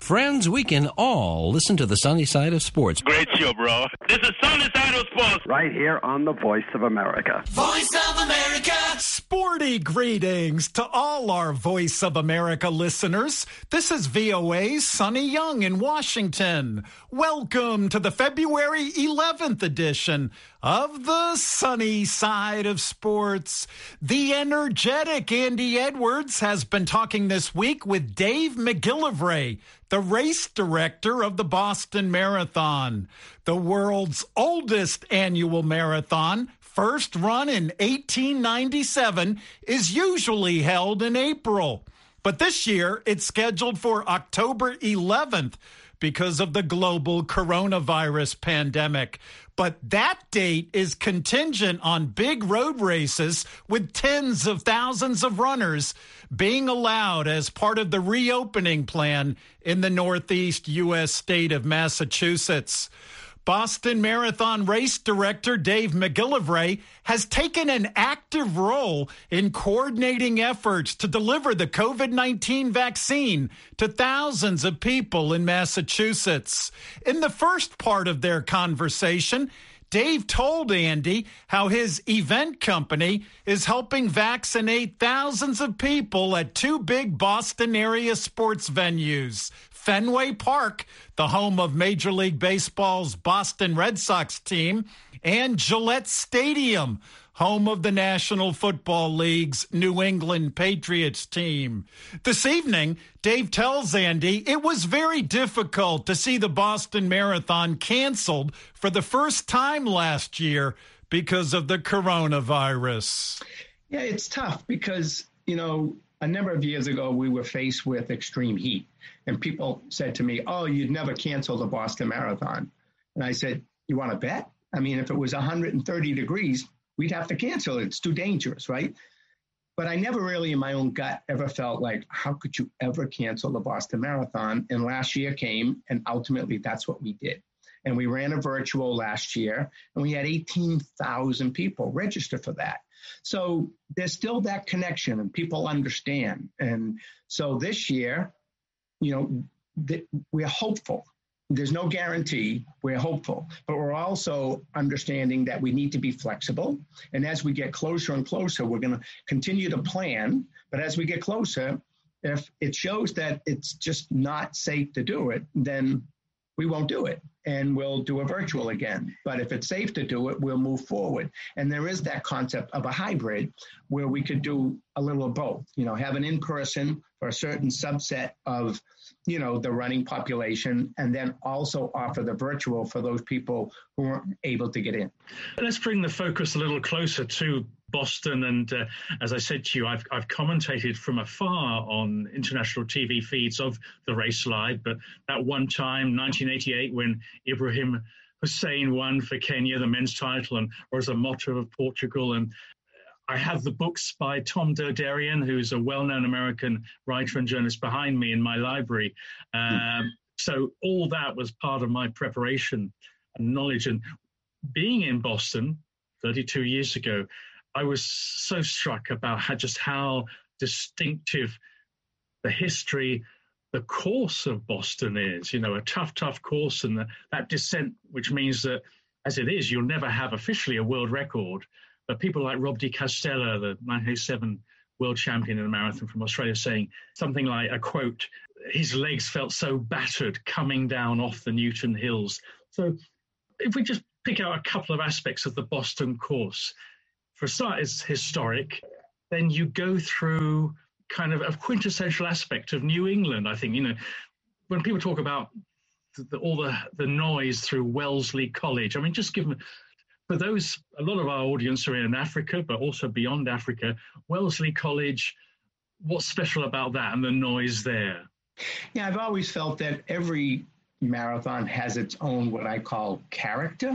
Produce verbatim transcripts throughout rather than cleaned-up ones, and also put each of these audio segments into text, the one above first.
Friends, we can all listen to the sunny side of sports. Great show, bro. This is Sunny Side of Sports. Right here on the Voice of America. Voice of America. Sporty greetings to all our Voice of America listeners. This is V O A's Sonny Young in Washington. Welcome to the February eleventh edition of the Sunny Side of Sports. The energetic Andy Edwards has been talking this week with Dave McGillivray, the race director of the Boston Marathon, the world's oldest annual marathon. First run in eighteen ninety-seven, is usually held in April. But this year, it's scheduled for October eleventh because of the global coronavirus pandemic. But that date is contingent on big road races with tens of thousands of runners being allowed as part of the reopening plan in the Northeast U S state of Massachusetts. Boston Marathon race director Dave McGillivray has taken an active role in coordinating efforts to deliver the COVID nineteen vaccine to thousands of people in Massachusetts. In the first part of their conversation, Dave told Andy how his event company is helping vaccinate thousands of people at two big Boston area sports venues. Fenway Park, the home of Major League Baseball's Boston Red Sox team, and Gillette Stadium, home of the National Football League's New England Patriots team. This evening, Dave tells Andy it was very difficult to see the Boston Marathon canceled for the first time last year because of the coronavirus. Yeah, it's tough because, you know, a number of years ago, we were faced with extreme heat. And people said to me, oh, you'd never cancel the Boston Marathon. And I said, you want to bet? I mean, if it was one hundred thirty degrees, we'd have to cancel it. It's too dangerous, right? But I never really in my own gut ever felt like, how could you ever cancel the Boston Marathon? And last year came, and ultimately that's what we did. And we ran a virtual last year, and we had eighteen thousand people register for that. So there's still that connection, and people understand. And so this year, you know, th- we're hopeful. There's no guarantee. We're hopeful, but we're also understanding that we need to be flexible. And as we get closer and closer, we're going to continue to plan. But as we get closer, if it shows that it's just not safe to do it, then we won't do it, and we'll do a virtual again. But if it's safe to do it, we'll move forward. And there is that concept of a hybrid where we could do a little of both, you know, have an in-person for a certain subset of, you know, the running population, and then also offer the virtual for those people who weren't able to get in. Let's bring the focus a little closer to Boston. And uh, as I said to you, I've, I've commentated from afar on international T V feeds of the race live. But that one time, nineteen eighty-eight, when Ibrahim Hussein won for Kenya, the men's title, and Rosa Mota of Portugal. And I have the books by Tom Derderian, who's a well-known American writer and journalist, behind me in my library. Um, so all that was part of my preparation and knowledge. And being in Boston thirty-two years ago, I was so struck about how, just how distinctive the history, the course of Boston is. You know, a tough, tough course, and the, that descent, which means that, as it is, you'll never have officially a world record. But people like Rob Di Castella, the nineteen eighty-seven world champion in the marathon from Australia, saying something like, a quote, his legs felt so battered coming down off the Newton Hills. So if we just pick out a couple of aspects of the Boston course, for a start, it's historic. Then you go through kind of a quintessential aspect of New England. I think, you know, when people talk about the, the, all the, the noise through Wellesley College, I mean, just give them, for those, a lot of our audience are in Africa, but also beyond Africa, Wellesley College, what's special about that and the noise there? Yeah, I've always felt that every marathon has its own, what I call, character.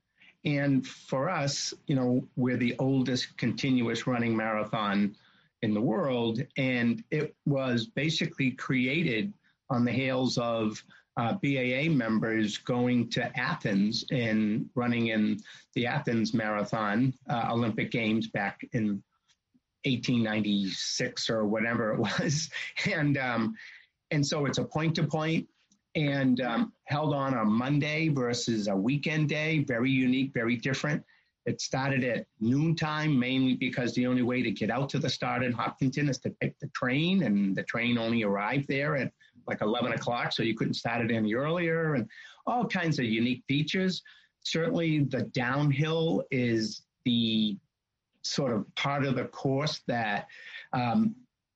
And for us, you know, we're the oldest continuous running marathon in the world. And it was basically created on the heels of uh, B A A members going to Athens and running in the Athens Marathon uh, Olympic Games back in eighteen ninety-six or whatever it was. And um, and so it's a point-to-point. and um, held on a Monday versus a weekend day. Very unique, very different. It started at noontime, mainly because the only way to get out to the start in Hopkinton is to take the train, and the train only arrived there at like eleven o'clock, so you couldn't start it any earlier, and all kinds of unique features. Certainly the downhill is the sort of part of the course that um,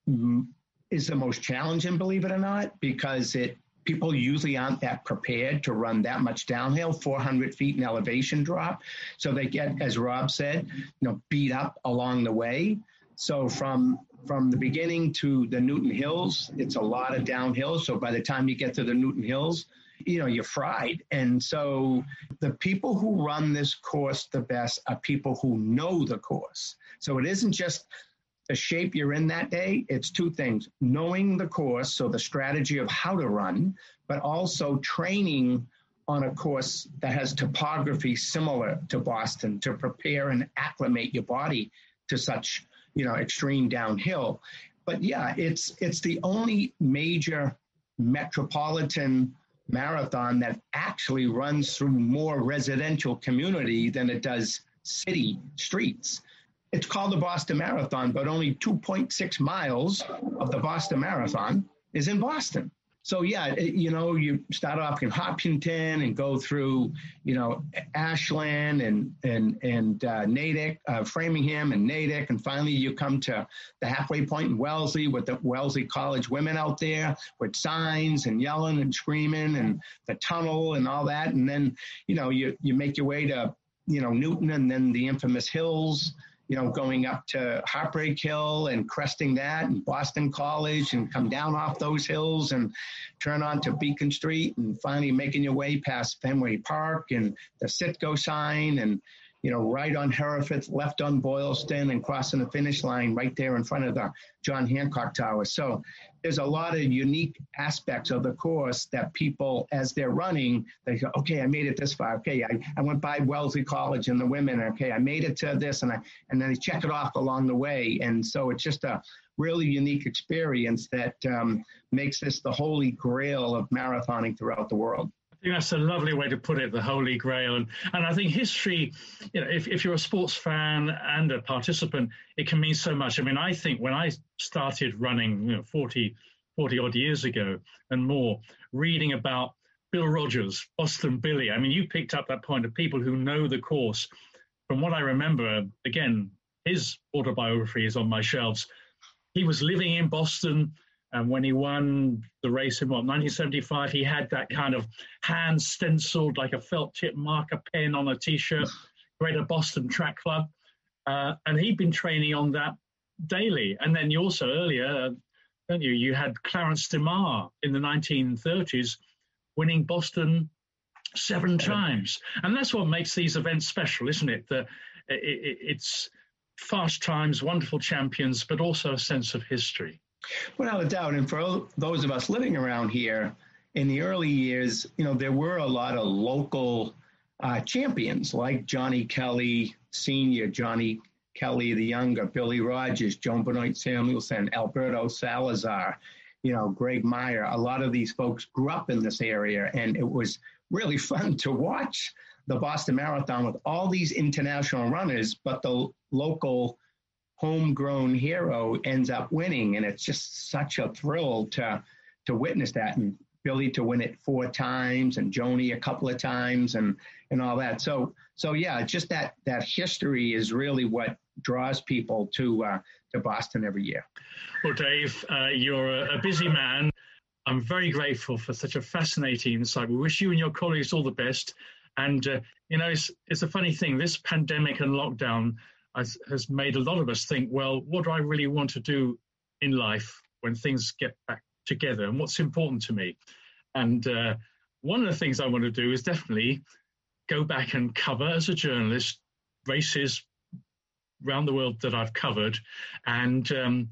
is the most challenging, believe it or not, because it people usually aren't that prepared to run that much downhill, four hundred feet in elevation drop. So they get, as Rob said, you know, beat up along the way. So from from the beginning to the Newton Hills, it's a lot of downhill. So by the time you get to the Newton Hills, you know, you're fried. And so the people who run this course the best are people who know the course. So it isn't just the shape you're in that day. It's two things: knowing the course, so the strategy of how to run, but also training on a course that has topography similar to Boston to prepare and acclimate your body to such, you know, extreme downhill. But yeah, it's it's the only major metropolitan marathon that actually runs through more residential community than it does city streets. It's called the Boston Marathon, but only two point six miles of the Boston Marathon is in Boston. So yeah, it, you know, you start off in Hopkinton and go through, you know, Ashland and and and uh, Natick, uh, Framingham and Natick, and finally you come to the halfway point in Wellesley with the Wellesley College women out there with signs and yelling and screaming and the tunnel and all that, and then you know you you make your way to you know Newton and then the infamous hills. You know, going up to Heartbreak Hill and cresting that and Boston College and come down off those hills and turn on to Beacon Street and finally making your way past Fenway Park and the Citgo sign and, you know, right on Hereford, left on Boylston and crossing the finish line right there in front of the John Hancock Tower. So there's a lot of unique aspects of the course that people, as they're running, they go, okay, I made it this far. Okay, I, I went by Wellesley College and the women. Okay, I made it to this, and I and then they check it off along the way. And so it's just a really unique experience that um, makes this the holy grail of marathoning throughout the world. I think that's a lovely way to put it, the Holy Grail. And, and I think history, you know, if, if you're a sports fan and a participant, it can mean so much. I mean, I think when I started running, you know, forty, forty odd years ago and more, reading about Bill Rogers, Boston Billy, I mean, you picked up that point of people who know the course. From what I remember, again, his autobiography is on my shelves. He was living in Boston. And when he won the race in, what, nineteen seventy-five, he had that kind of hand stenciled like a felt tip marker pen on a T-shirt, Greater Boston Track Club. Uh, and he'd been training on that daily. And then you also earlier, don't you, you had Clarence DeMar in the nineteen thirties winning Boston seven times. And that's what makes these events special, isn't it? The, it, it it's fast times, wonderful champions, but also a sense of history. Without a doubt. And for those of us living around here, in the early years, you know, there were a lot of local uh, champions like Johnny Kelly Senior, Johnny Kelly the Younger, Billy Rogers, Joan Benoit Samuelson, Alberto Salazar, you know, Greg Meyer. A lot of these folks grew up in this area, and it was really fun to watch the Boston Marathon with all these international runners, but the local homegrown hero ends up winning, and it's just such a thrill to to witness that, and Billy to win it four times and Joni a couple of times and and all that. So so yeah, just that that history is really what draws people to uh, to Boston every year. Well, Dave, uh, you're a busy man. I'm very grateful for such a fascinating insight. We wish you and your colleagues all the best. And uh, you know, it's it's a funny thing. This pandemic and lockdown Has, has made a lot of us think, well, what do I really want to do in life when things get back together, and what's important to me? And uh, one of the things I want to do is definitely go back and cover, as a journalist, races around the world that I've covered. And um,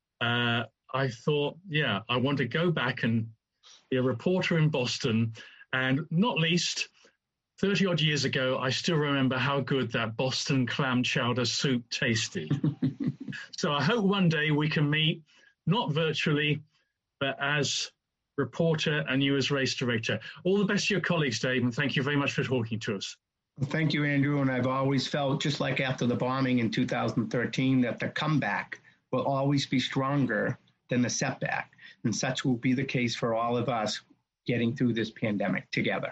uh, I thought, yeah, I want to go back and be a reporter in Boston, and not least, thirty odd years ago, I still remember how good that Boston clam chowder soup tasted. So I hope one day we can meet, not virtually, but as reporter, and you as race director. All the best to your colleagues, Dave, and thank you very much for talking to us. Thank you, Andrew. And I've always felt, just like after the bombing in two thousand thirteen, that the comeback will always be stronger than the setback. And such will be the case for all of us getting through this pandemic together.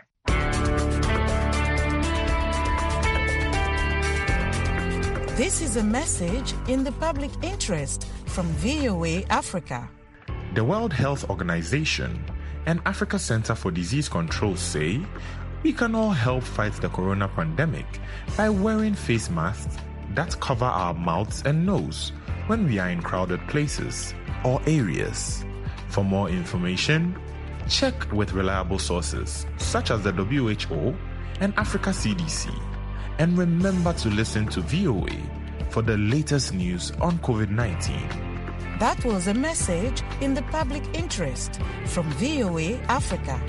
This is a message in the public interest from V O A Africa. The World Health Organization and Africa Center for Disease Control say we can all help fight the corona pandemic by wearing face masks that cover our mouths and nose when we are in crowded places or areas. For more information, check with reliable sources such as the W H O and Africa C D C. And remember to listen to V O A for the latest news on COVID nineteen. That was a message in the public interest from V O A Africa.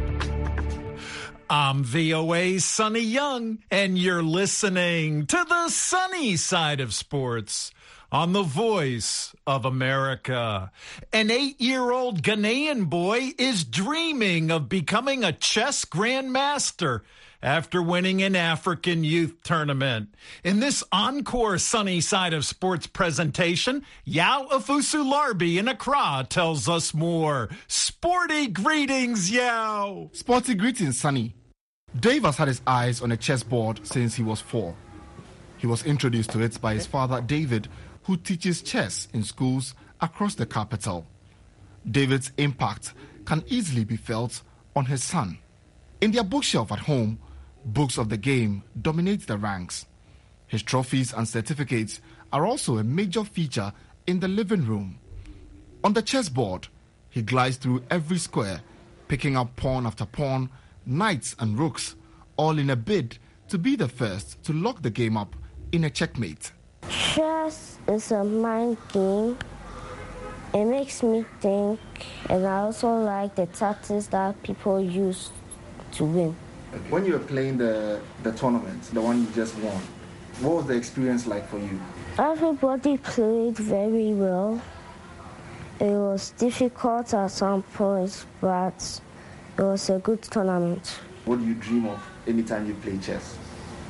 I'm V O A's Sonny Young, and you're listening to the sunny side of sports on the Voice of America. An eight-year-old Ghanaian boy is dreaming of becoming a chess grandmaster after winning an African youth tournament. In this encore Sunny Side of Sports presentation, Yao Afusu-Larbi in Accra tells us more. Sporty greetings, Yao. Sporty greetings, Sunny. Dave has had his eyes on a chessboard since he was four. He was introduced to it by his father, David, who teaches chess in schools across the capital. David's impact can easily be felt on his son. In their bookshelf at home, books of the game dominate the ranks. His trophies and certificates are also a major feature in the living room. On the chessboard, he glides through every square, picking up pawn after pawn, knights and rooks, all in a bid to be the first to lock the game up in a checkmate. Chess is a mind game. It makes me think, and I also like the tactics that people use to win. When you were playing the, the tournament, the one you just won, what was the experience like for you? Everybody played very well. It was difficult at some points, but it was a good tournament. What do you dream of anytime you play chess?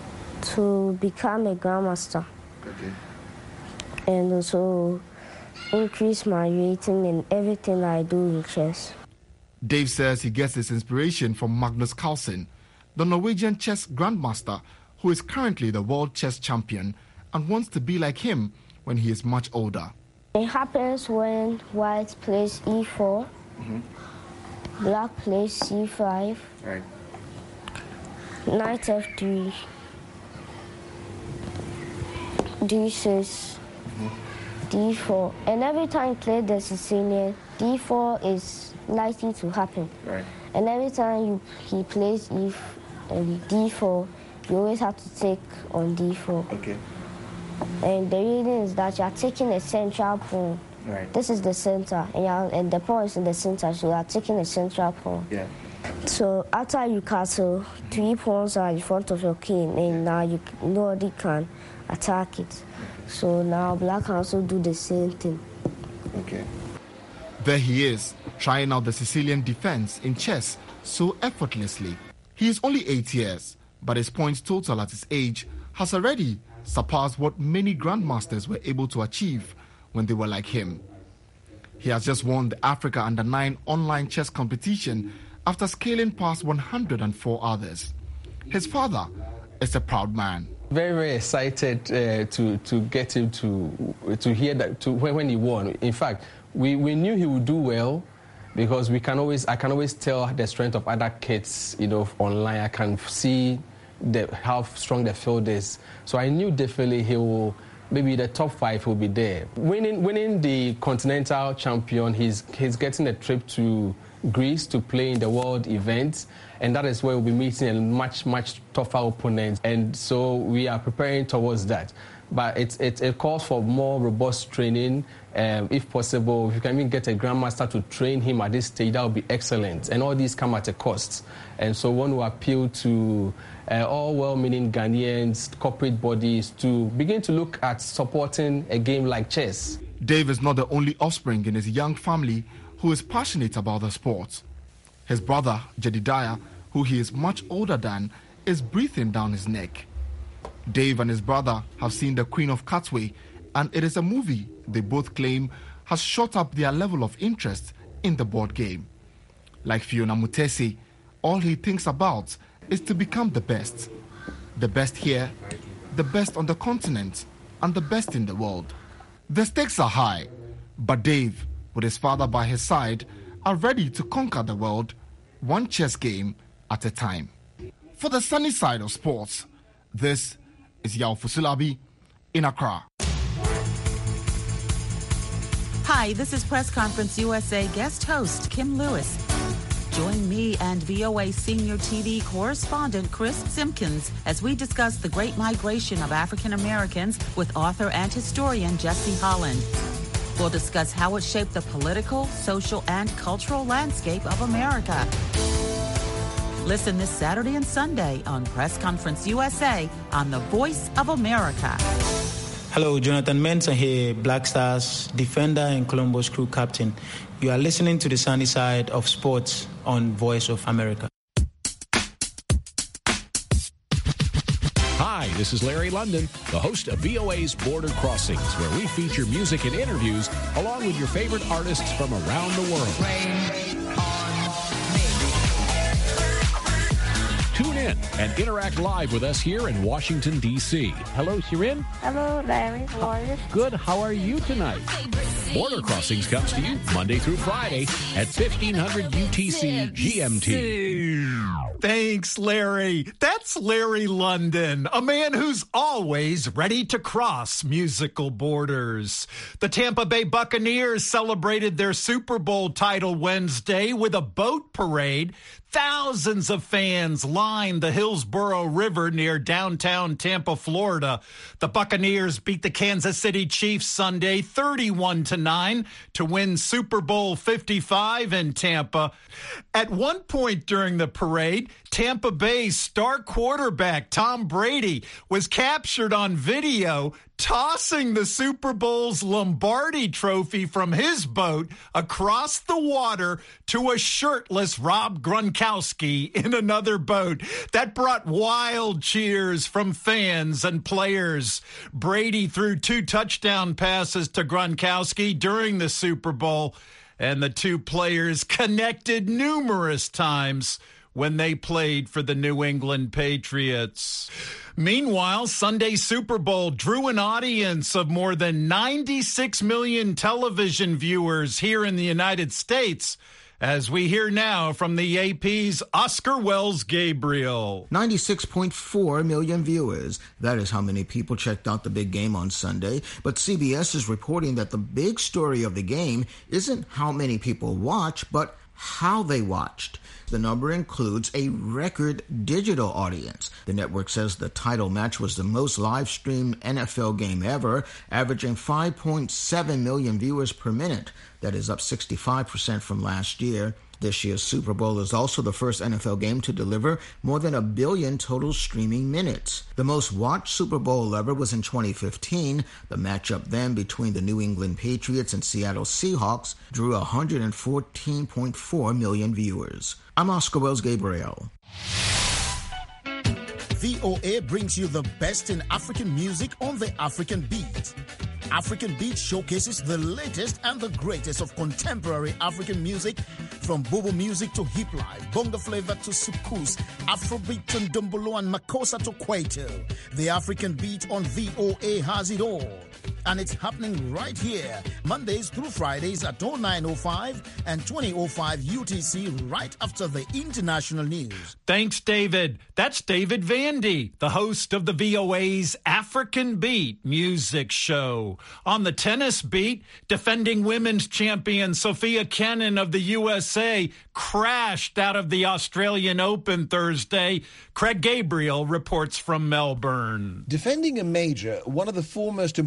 To become a grandmaster. Okay. And also increase my rating in everything I do in chess. Dave says he gets his inspiration from Magnus Carlsen, the Norwegian chess grandmaster who is currently the world chess champion and wants to be like him when he is much older. It happens when white plays e four, mm-hmm. black plays c five, right. knight f three, d six, mm-hmm. d four. And every time you play the Sicilian, d four is likely to happen. Right. And every time you, he plays e, um, d four, you always have to take on d four. Okay. And the reason is that you are taking a central pawn. Right. This is the center, and, you are, and the pawn is in the center, so you are taking a central pawn. Yeah. So after you castle, three pawns are in front of your king, and now you nobody can attack it. So now black can also do the same thing. Okay. There he is, trying out the Sicilian defense in chess so effortlessly. He is only eight years, but his points total at his age has already surpassed what many grandmasters were able to achieve when they were like him. He has just won the Africa Under nine online chess competition after scaling past one hundred four others. His father is a proud man. Very, very excited uh, to to get him to to hear that to when, when he won. In fact, we, we knew he would do well because we can always I can always tell the strength of other kids, you know, online. I can see the, how strong the field is. So I knew definitely he will. Maybe the top five will be there. Winning, winning the continental champion, he's he's getting a trip to Greece to play in the world events, and that is where we'll be meeting a much, much tougher opponent. And so we are preparing towards that. But it, it, it calls for more robust training. Um, if possible, if you can even get a grandmaster to train him at this stage, that would be excellent. And all these come at a cost. And so one will appeal to uh, all well-meaning Ghanaians, corporate bodies, to begin to look at supporting a game like chess. Dave is not the only offspring in his young family who is passionate about the sport. His brother, Jedidiah, who he is much older than, is breathing down his neck. Dave and his brother have seen The Queen of Katwe, and it is a movie they both claim has shot up their level of interest in the board game. Like Fiona Mutesi, all he thinks about is to become the best. The best here, the best on the continent, and the best in the world. The stakes are high, but Dave, with his father by his side, are ready to conquer the world, one chess game at a time. For the sunny side of sports, this is Yao Fusulabi in Accra. Hi, this is Press Conference U S A guest host Kim Lewis. Join me and V O A senior T V correspondent Chris Simpkins as we discuss the great migration of African Americans with author and historian Jesse Holland. We'll discuss how it shaped the political, social, and cultural landscape of America. Listen this Saturday and Sunday on Press Conference U S A on the Voice of America. Hello, Jonathan Mensah here, Black Stars defender and Columbus Crew captain. You are listening to the sunny side of sports on Voice of America. Hi, this is Larry London, the host of V O A's Border Crossings, where we feature music and interviews along with your favorite artists from around the world. Rain on me. Tune in and interact live with us here in Washington, D C Hello, Shirin. Hello, Larry. How are you? Good. How are you tonight? Border Crossings comes to you Monday through Friday at fifteen hundred U T C G M T. Thanks, Larry. That's Larry London, a man who's always ready to cross musical borders. The Tampa Bay Buccaneers celebrated their Super Bowl title Wednesday with a boat parade. Thousands of fans lined the Hillsborough River near downtown Tampa, Florida. The Buccaneers beat the Kansas City Chiefs Sunday thirty-one to nine to win Super Bowl fifty-five in Tampa. At one point during the parade, Tampa Bay's star quarterback Tom Brady was captured on video tossing the Super Bowl's Lombardi trophy from his boat across the water to a shirtless Rob Gronkowski in another boat. That brought wild cheers from fans and players. Brady threw two touchdown passes to Gronkowski during the Super Bowl, and the two players connected numerous times when they played for the New England Patriots. Meanwhile, Sunday's Super Bowl drew an audience of more than ninety-six million television viewers here in the United States, as we hear now from the A P's Oscar Wells Gabriel. ninety-six point four million viewers. That is how many people checked out the big game on Sunday. But C B S is reporting that the big story of the game isn't how many people watch, but how they watched. The number includes a record digital audience. The network says the title match was the most live-streamed N F L game ever, averaging five point seven million viewers per minute. That is up sixty-five percent from last year. This year's Super Bowl is also the first N F L game to deliver more than a billion total streaming minutes. The most watched Super Bowl ever was in twenty fifteen. The matchup then between the New England Patriots and Seattle Seahawks drew one hundred fourteen point four million viewers. I'm Oscar Wells Gabriel. V O A brings you the best in African music on the African Beat. African Beat showcases the latest and the greatest of contemporary African music, from Bobo music to hip life, bongo flavor to soukous, Afrobeat to Ndombolo and Makossa to Kwaito. The African Beat on V O A has it all. And it's happening right here, Mondays through Fridays at oh nine oh five and twenty oh five U T C, right after the international news. Thanks, David. That's David Vandy, the host of the V O A's African Beat music show. On the tennis beat, defending women's champion Sophia Kenin of the U S A crashed out of the Australian Open Thursday. Craig Gabriel reports from Melbourne. Defending a major, one of the four most important tournaments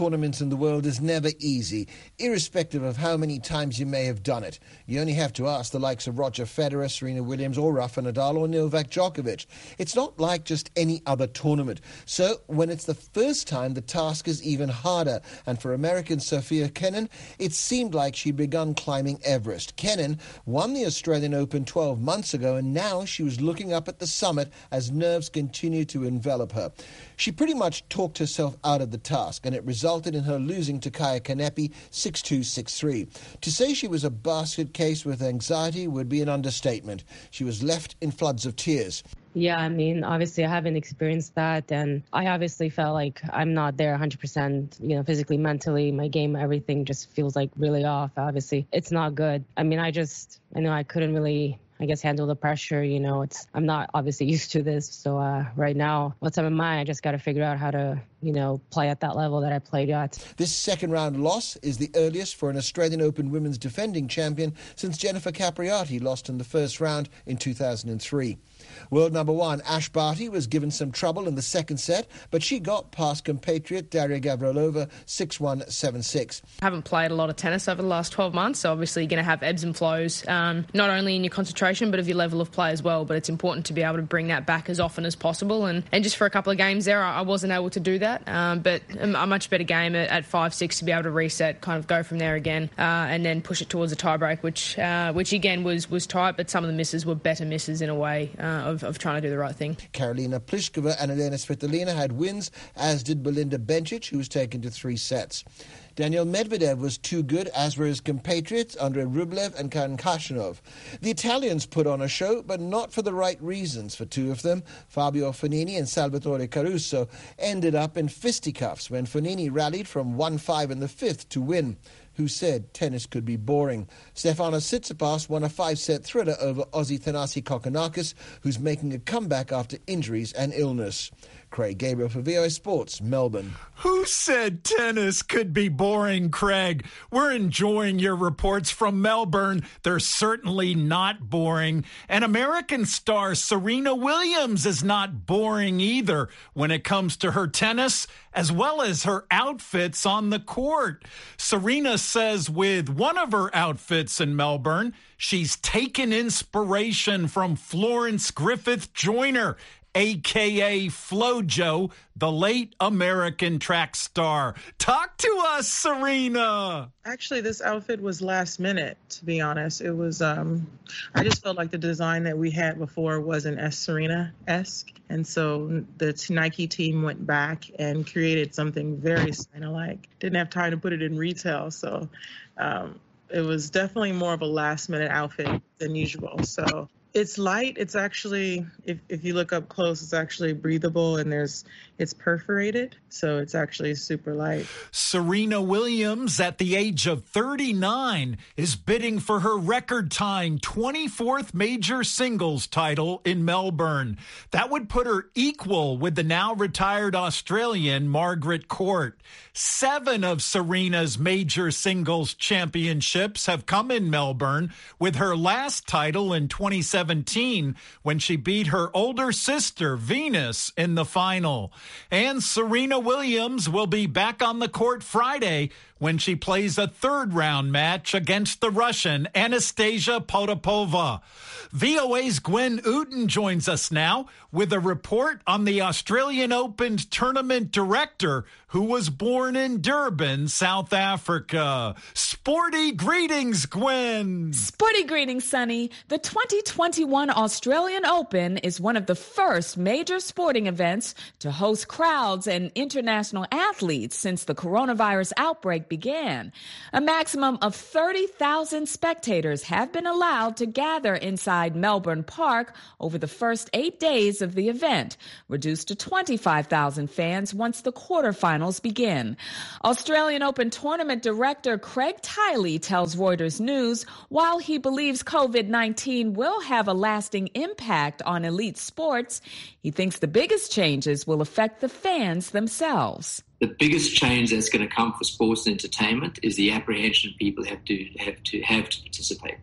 tournaments in the world is never easy, irrespective of how many times you may have done it. You only have to ask the likes of Roger Federer, Serena Williams, or Rafa Nadal, or Novak Djokovic. It's not like just any other tournament. So when it's the first time, the task is even harder. And for American Sofia Kenin, it seemed like she'd begun climbing Everest. Kenin won the Australian Open twelve months ago, and now she was looking up at the summit as nerves continued to envelop her. She pretty much talked herself out of the task, and it resulted in her losing to Kaya Kanepi six two, six three. To say she was a basket case with anxiety would be an understatement. She was left in floods of tears. Yeah, I mean, obviously I haven't experienced that, and I obviously felt like I'm not there one hundred percent, you know, physically, mentally, my game, everything just feels like really off. Obviously, it's not good. I mean, I just, I know I couldn't really, I guess, handle the pressure. You know, it's, I'm not obviously used to this. So uh, right now, what's on my mind, I just got to figure out how to, you know, play at that level that I played at. This second round loss is the earliest for an Australian Open women's defending champion since Jennifer Capriati lost in the first round in two thousand three. World number one Ash Barty was given some trouble in the second set, but she got past compatriot Daria Gavrilova six one, seven six. I haven't played a lot of tennis over the last twelve months, so obviously you're going to have ebbs and flows, um, not only in your concentration but of your level of play as well. But it's important to be able to bring that back as often as possible. And, and just for a couple of games there, I wasn't able to do that. Um, but a much better game at, at five six to be able to reset, kind of go from there again, uh, and then push it towards a tiebreak, which uh, which again was, was tight, but some of the misses were better misses in a way uh, of, of trying to do the right thing. Karolina Pliskova and Elena Svitolina had wins, as did Belinda Bencic, who was taken to three sets. Daniil Medvedev was too good, as were his compatriots Andrei Rublev and Karen Khachanov. The Italians put on a show, but not for the right reasons. For two of them, Fabio Fognini and Salvatore Caruso, ended up in fisticuffs when Fognini rallied from one five in the fifth to win. Who said tennis could be boring? Stefanos Tsitsipas won a five-set thriller over Aussie Thanasi Kokkinakis, who's making a comeback after injuries and illness. Craig Gabriel for V O A Sports, Melbourne. Who said tennis could be boring, Craig? We're enjoying your reports from Melbourne. They're certainly not boring. And American star Serena Williams is not boring either when it comes to her tennis, as well as her outfits on the court. Serena says with one of her outfits in Melbourne, she's taken inspiration from Florence Griffith Joyner, a k a. Flojo, the late American track star. Talk to us, Serena. Actually, this outfit was last minute, to be honest. It was, um, I just felt like the design that we had before wasn't as Serena-esque. And so the Nike team went back and created something very Serena-like. Didn't have time to put it in retail, so um, it was definitely more of a last minute outfit than usual. So it's light. It's actually, if, if you look up close, it's actually breathable, and there's it's perforated, so it's actually super light. Serena Williams, at the age of thirty-nine, is bidding for her record-tying twenty-fourth major singles title in Melbourne. That would put her equal with the now-retired Australian Margaret Court. Seven of Serena's major singles championships have come in Melbourne, with her last title in twenty seventeen when she beat her older sister, Venus, in the final. And Serena Williams will be back on the court Friday when she plays a third-round match against the Russian Anastasia Potapova. V O A's Gwen Ooten joins us now with a report on the Australian Open tournament director who was born in Durban, South Africa. Sporty greetings, Gwen. Sporty greetings, Sonny. The twenty twenty-one Australian Open is one of the first major sporting events to host crowds and international athletes since the coronavirus outbreak began. A maximum of thirty thousand spectators have been allowed to gather inside Melbourne Park over the first eight days of the event, reduced to twenty-five thousand fans once the quarterfinals begin. Australian Open tournament director Craig Tiley tells Reuters News while he believes COVID nineteen will have a lasting impact on elite sports, he thinks the biggest changes will affect the fans themselves. The biggest change that's going to come for sports and entertainment is the apprehension people have to have to have to participate.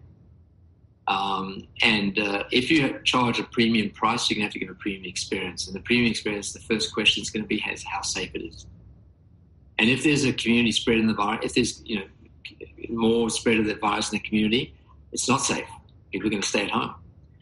Um, and uh, if you charge a premium price, you're going to have to give a premium experience. And the premium experience, the first question is going to be is how safe it is. And if there's a community spread in the virus, if there's you know more spread of that virus in the community, it's not safe. People are going to stay at home.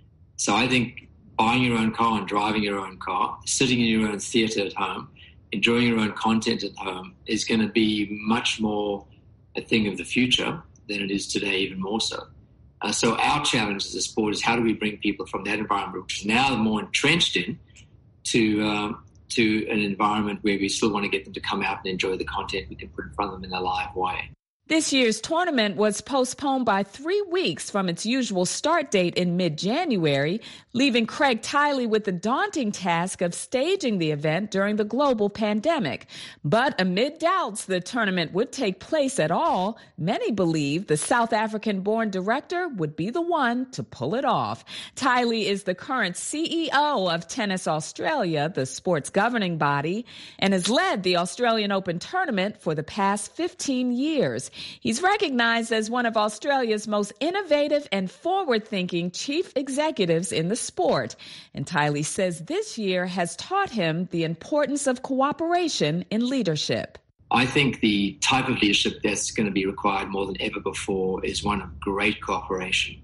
So I think buying your own car and driving your own car, sitting in your own theatre at home, enjoying your own content at home is going to be much more a thing of the future than it is today, even more so. Uh, so our challenge as a sport is how do we bring people from that environment, which is now more entrenched in, to um, to an environment where we still want to get them to come out and enjoy the content we can put in front of them in a live way. This year's tournament was postponed by three weeks from its usual start date in mid-January, leaving Craig Tiley with the daunting task of staging the event during the global pandemic. But amid doubts the tournament would take place at all, many believe the South African-born director would be the one to pull it off. Tiley is the current C E O of Tennis Australia, the sport's governing body, and has led the Australian Open tournament for the past fifteen years. He's recognized as one of Australia's most innovative and forward-thinking chief executives in the sport. And Tiley says this year has taught him the importance of cooperation in leadership. I think the type of leadership that's going to be required more than ever before is one of great cooperation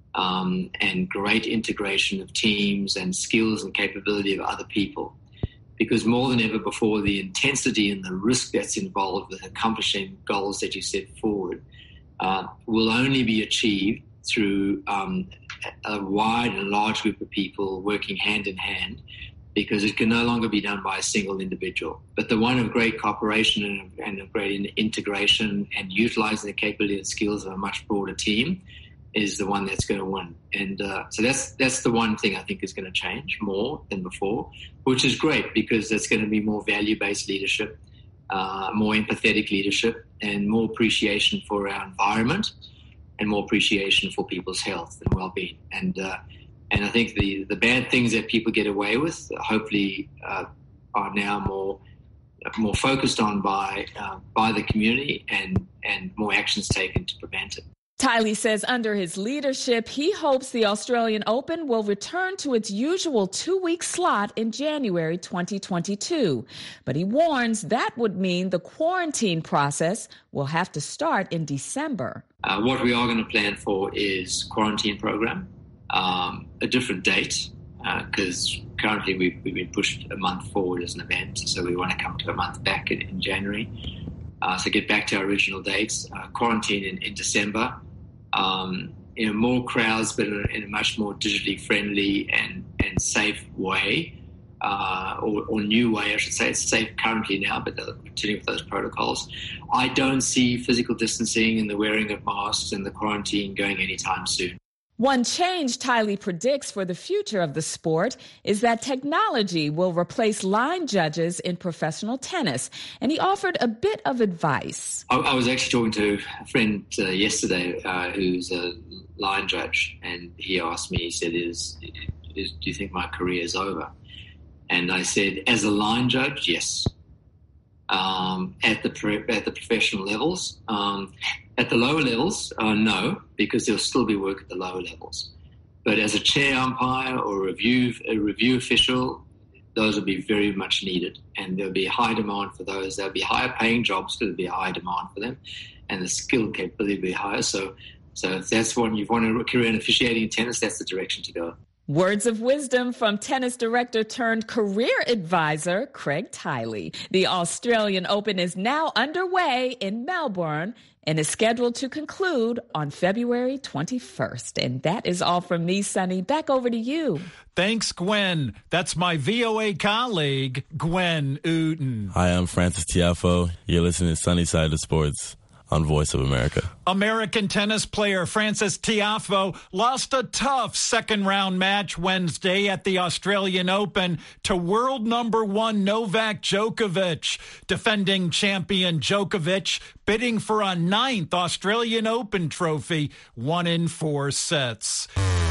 um, and great integration of teams and skills and capability of other people. Because more than ever before, the intensity and the risk that's involved with accomplishing goals that you set forward uh, will only be achieved through um, a wide and large group of people working hand in hand, because it can no longer be done by a single individual. But the one of great cooperation and, and of great integration and utilizing the capability and skills of a much broader team is the one that's going to win. And uh, so that's that's the one thing I think is going to change more than before, which is great because it's going to be more value-based leadership, uh, more empathetic leadership, and more appreciation for our environment and more appreciation for people's health and well-being. And uh, and I think the, the bad things that people get away with, hopefully, uh, are now more more focused on by uh, by the community and, and more actions taken to prevent it. Tiley says under his leadership, he hopes the Australian Open will return to its usual two-week slot in January twenty twenty-two. But he warns that would mean the quarantine process will have to start in December. Uh, what we are going to plan for is quarantine program, um, a different date, because uh, currently we've, we've been pushed a month forward as an event, so we want to come to a month back in, in January. Uh, so get back to our original dates, uh, quarantine in, in December, um, you know, more crowds, but in a, in a much more digitally friendly and, and safe way, uh, or, or new way, I should say. It's safe currently now, but they'll continue with those protocols. I don't see physical distancing and the wearing of masks and the quarantine going anytime soon. One change Tiley predicts for the future of the sport is that technology will replace line judges in professional tennis, and he offered a bit of advice. I, I was actually talking to a friend uh, yesterday uh, who's a line judge, and he asked me, he said, is, is, do you think my career is over? And I said, as a line judge, yes. Um, at the pre- at the professional levels. Um, at the lower levels, uh, no, because there'll still be work at the lower levels. But as a chair umpire or a review, a review official, those will be very much needed. And there'll be high demand for those. There'll be higher paying jobs because there'll be a high demand for them. And the skill capability will be higher. So, so if that's what you want a career in officiating in tennis, that's the direction to go. Words of wisdom from tennis director turned career advisor Craig Tiley. The Australian Open is now underway in Melbourne and is scheduled to conclude on February twenty-first. And that is all from me, Sonny. Back over to you. Thanks, Gwen. That's my V O A colleague, Gwen Uten. Hi, I'm Francis Tiafo. You're listening to Sunny Side of Sports on Voice of America. American tennis player Francis Tiafoe lost a tough second-round match Wednesday at the Australian Open to world number one Novak Djokovic. Defending champion Djokovic bidding for a ninth Australian Open trophy, won in four sets.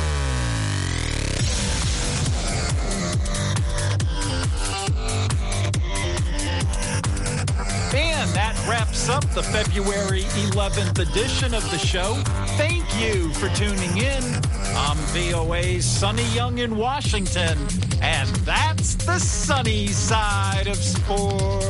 That wraps up the February eleventh edition of the show. Thank you for tuning in. I'm V O A's Sonny Young in Washington, and that's the sunny side of sports.